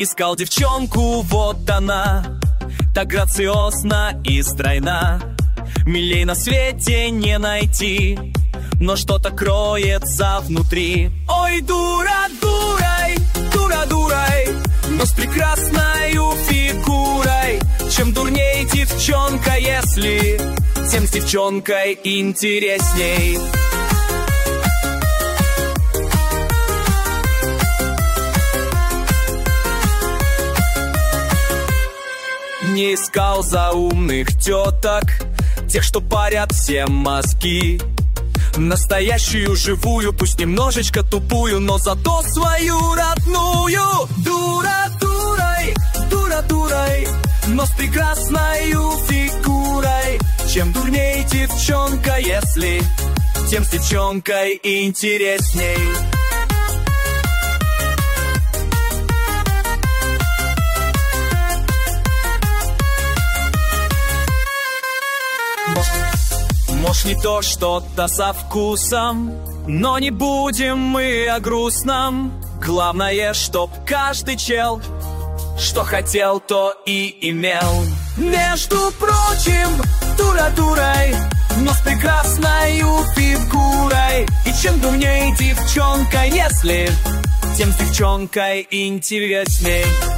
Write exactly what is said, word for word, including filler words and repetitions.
Искал девчонку, вот она, так грациозна и стройна. Милей на свете не найти, но что-то кроется внутри. Ой, дура, дурой, дура, дурой, но с прекрасною фигурой. Чем дурней девчонка, если, тем с девчонкой интересней. Не искал заумных теток, тех, что парят всем мозги. Настоящую, живую, пусть немножечко тупую, но зато свою родную. Дура, дурой, дура, дурой, но с прекрасною фигурой. Чем дурней девчонка, если, тем с девчонкой интересней. Может, не то что-то со вкусом, но не будем мы о грустном. Главное, чтоб каждый чел, что хотел, то и имел. Между прочим, дура дурой, но с прекрасною фигурой. И чем дурней девчонка, если, тем с девчонкой интересней.